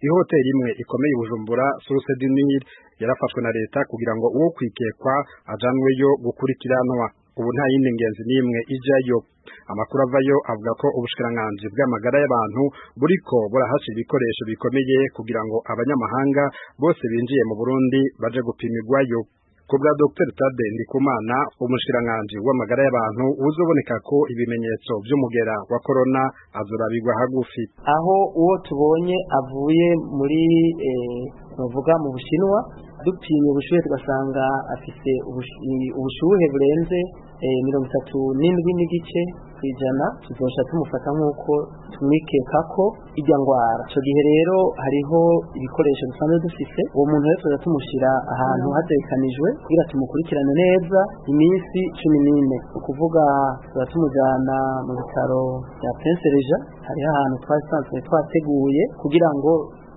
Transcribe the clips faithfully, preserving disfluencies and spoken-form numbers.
ihoteli imwe ikomeye i Bujumbura Source du Nil yarafashwe na leta kugira ngo uwo kwikekwa ajanweyo gukurikiranwa. Ubu nta yindi ngenzi n'imwe ijayo. Amakuru avayo avuga ko ubushikiranganji bw'amagara y'abantu buriko burahasha ibikoresho bikomeye kugira ngo abanyamahanga bose binjiye mu Burundi baje gupimirwayo. Kubwa Docteur Tade Ndikumana, umushikiranganji w'amagara y'abantu, uzoboneka ko ibimenyetso vy'umugera wa corona azorabirwa hagufi. Aho uwo tubonye avuye muri eh bavuga mu Bushinwa, dupimye ubushuhe tugasanga afise ubushuhe burenze mirongo itatu n'indwi n'igice kwijana, tuzosha tumufata nk'uko tumwikeka ko irya ngwara. Ico gihe rero hariho ibikoresho dusanzwe dufise, uwo muntu rero tuza tumushira ahantu hatekanijwe kugira tumukurikirane neza iminsi cumi n'ine. Ukuvuga tuza tumujana mu bitaro bya Prince Regent, hariho ahantu twasanzwe twateguye kugira ngo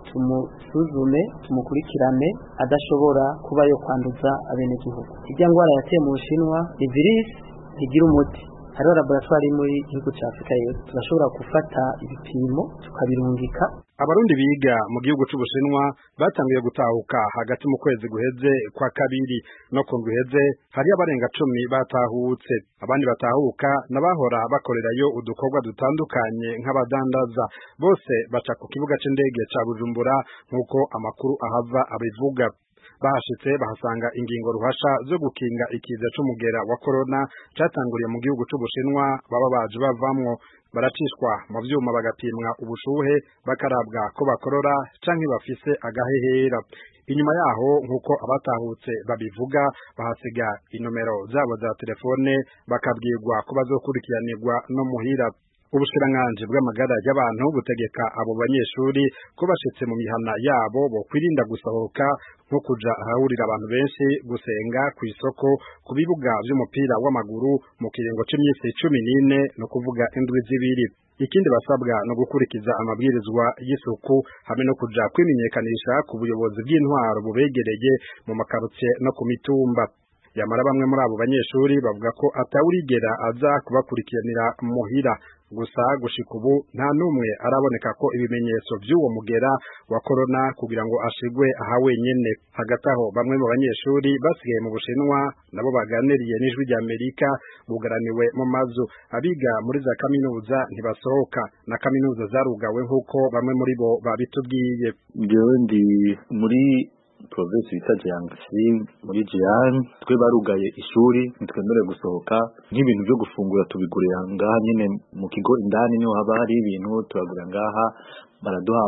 tumusuzume tumukurikirane adashobora kuba yo kwanduza abenegihugu. Irya ngwara yateye mu Bushinwa ni virus ntigira umuti. Hariho laboratoire muri igihugu cya Afrika y'Epfo, turashobora gufata ibipimo tukabirungika. Abarundi biga mu gihugu c'Ubushinwa batangiye gutahuka hagati mu kwezi guheze kwa kabiri, no ku guheze hari abarenga cumi batahutse. Abandi batahuka nabahora bakorerayo udukorwa dutandukanye nk'abadandaza, bose baca ku kibuga c'indege ca Bujumbura nk'uko amakuru ahava abivuga. Bahashitse bahasanga ingingo ruhasha zo gukinga ikiza c'umugera wa corona catanguriye mu gihugu c'Ubushinwa baba baje bavamwo. Baracishwa mu vyuma bagapimwa ubushuhe bakarabwa ko bakorora canke bafise agahehera. Inyuma yaho nk'uko abatahutse babivuga bahasiga inomero zabo za telefone bakabwirwa ko bazokurikiranirwa no muhira. Ubushikiranganji bw'amagara y'abantu butegeka abo banyeshuri ko bashitse mu mihana yabo bo kwirinda gusohoka nko kuja ahahurira abantu benshi, gusenga, kw'isoko, ku bibuga vy'umupira w'amaguru mu kiringo c'imisi cumi n'ine, no kuvuga indwi zibiri. Ikindi basabwa no gukurikiza amabwirizwa y'isuku hamwe no kuja kwimenyekanisha ku buyobozi bw'intwaro bubegereye mu makarutsiye no ku mitumba. Yamara bamwe muri abo banyeshuri bavuga ko atawurigera aza kubakurikiranira muhira. Gusa gushika ubu nta numwe araboneka ko ibimenyetso vy'uwo mugera wa corona kugira ngo ashigwe aha wenyene. Hagati aho bamwe mu banyeshuri basigaye mu Bushinwa nabo baganiriye n'ijwi rya Amerika bugaraniwe mu mazu. Abiga muri za kaminuza ntibasohoka, na kaminuza zarugawe nk'uko bamwe muri bo babitubwiye. Jewe ndi muri province bita Jiangxi muri Jian, twe barugaye ishuri ntitwemerewe gusohoka. Nk'ibintu byo gufungura tubigurira ngaha nyene mu kigo indani, niho haba hari ibintu turagura ngaha, baraduha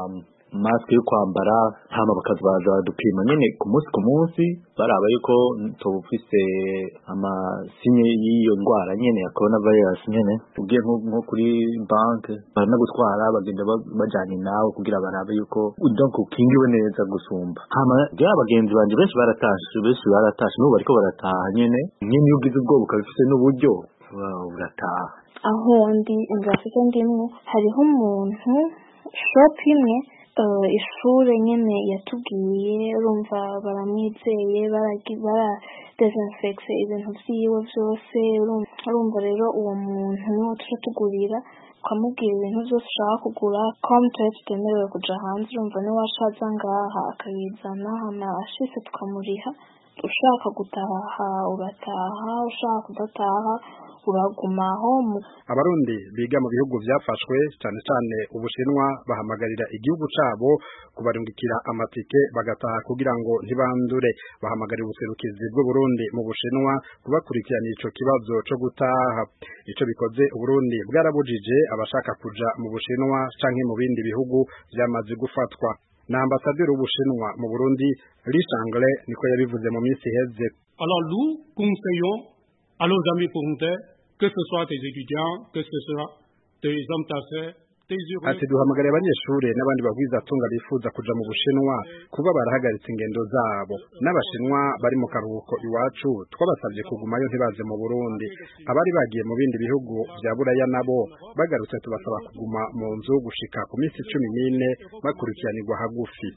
mask yo kwambara, hama bakazaza badupima nyene ku munsi ku munsi baraba yuko tubufise amasinye y'iyo ngwara nyene ya coronavirus nyene. Ugiye nko kuri bank baranagutwara bagenda bajanye nawe kugira barabe yuko donc ukingiwe neza gusumba. Hama ya bagenzi banje benshi baratashe benshi baratashe n'ubu bariko barataha nyene. Nyene ugize ubwoba ukabifise n'uburyo urataha. Aho ndi ingafise ndimwe hariho umuntu shop imwe Uh, ishure nyene yatubwiye, urumva baramwizeye, bara desinfecte ibintu vyiwe vyose. Urumva rero uwo muntu niwo tuca tugurira, ukamubwira ibintu vyose ushaka kugura, com tuba tutemerewe kuja hanze. Urumva niwe ashaza ngaha akabizana, hama ashitse tukamuriha. Ushaka gutaha urataha, ushaka kudataha uragumaho. Abarundi biga mu bihugu vyafashwe cyane cyane Ubushinwa bahamagarira igihugu cabo kubarungikira amatike bagataha kugira ngo ntibandure. Bahamagarira ubuserukizi bw'u Burundi mu Bushinwa kubakurikirana ico kibazo co gutaha. Ico bikoze Uburundi bwarabujije abashaka kuja mu Bushinwa canke mu bindi bihugu vyamaze gufatwa. Na ambasaderi w'Ubushinwa mu Burundi Li Shangle niko yabivuze mu minsi iheze. Alors nous conseillons à nos amis burundais, que ce soit des étudiants, que ce soit des hommes d'affaires, ati duhamagariye abanyeshuri n'abandi bagwiza tunga bifuza kuja mu Bushinwa kuba barahagaritse ingendo zabo. N'abashinwa bari mu karuhuko iwacu twabasabye kugumayo ntibaze mu Burundi. Abari bagiye mu bindi bihugu vya Buraya nabo bagarutse tubasaba kuguma mu nzu gushika ku minsi cumi n'ine bakurikiranirwa hagufi.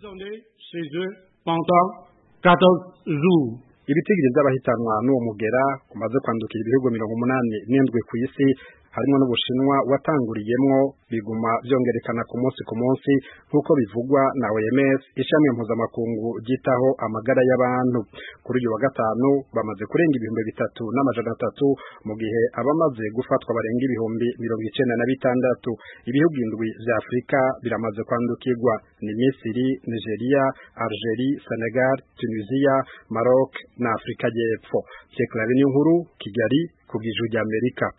Ibitigiri vy'abahitanwa n'uwo mugera kumaze kwandukira ibihugu mirongo umunani n'indwi kw'isi harimo n'Ubushinwa watanguriyemwo biguma vyongerekana ku munsi ku munsi nk'uko bivugwa na O M S ishami mpuzamakungu ryitaho amagara y'abantu. Kuri uyu wa gatanu bamaze kurenga ibihumbi bitatu n'amajana atatu mu gihe abamaze gufatwa barenga ibihumbi mirongo icenda na bitandatu. Ibihugu indwi vya Afrika biramaze kwandukirwa ni Misiri, Nigeria, Algeria, Senegal, Tunisia, Maroc na Afrika y'Epfo. Ceklavini nkuru Kigali ku bw'ijwi ry'Amerika.